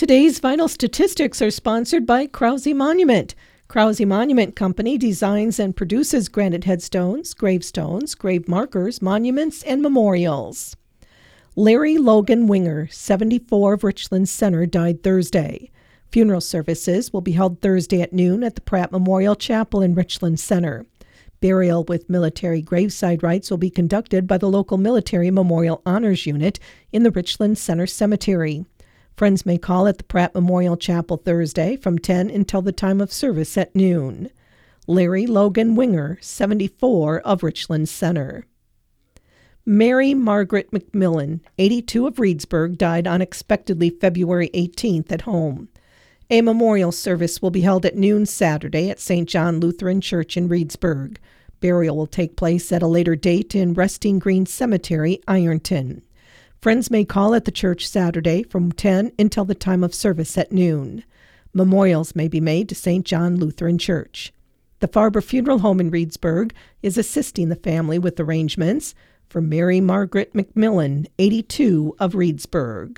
Today's vital statistics are sponsored by Krause Monument. Krause Monument Company designs and produces granite headstones, gravestones, grave markers, monuments, and memorials. Larry Logan Winger, 74 of Richland Center, died Thursday. Funeral services will be held Thursday at noon at the Pratt Memorial Chapel in Richland Center. Burial with military graveside rites will be conducted by the local Military Memorial Honors Unit in the Richland Center Cemetery. Friends may call at the Pratt Memorial Chapel Thursday from 10 until the time of service at noon. Larry Logan Winger, 74 of Richland Center. Mary Margaret McMillan, 82 of Reedsburg, died unexpectedly February 18th at home. A memorial service will be held at noon Saturday at St. John Lutheran Church in Reedsburg. Burial will take place at a later date in Resting Green Cemetery, Ironton. Friends may call at the church Saturday from 10 until the time of service at noon. Memorials may be made to St. John Lutheran Church. The Farber Funeral Home in Reedsburg is assisting the family with arrangements for Mary Margaret McMillan, 82 of Reedsburg.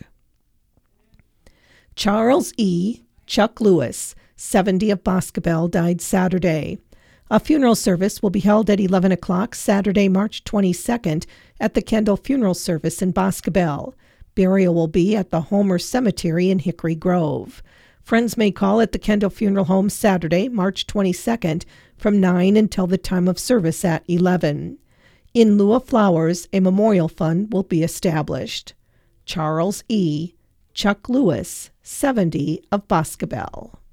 Charles E. Chuck Lewis, 70 of Boscobel, died Saturday. A funeral service will be held at 11 o'clock Saturday, March 22nd at the Kendall Funeral Service in Boscobel. Burial will be at the Homer Cemetery in Hickory Grove. Friends may call at the Kendall Funeral Home Saturday, March 22nd from 9 until the time of service at 11. In lieu of flowers, a memorial fund will be established. Charles E. Chuck Lewis, 70 of Boscobel.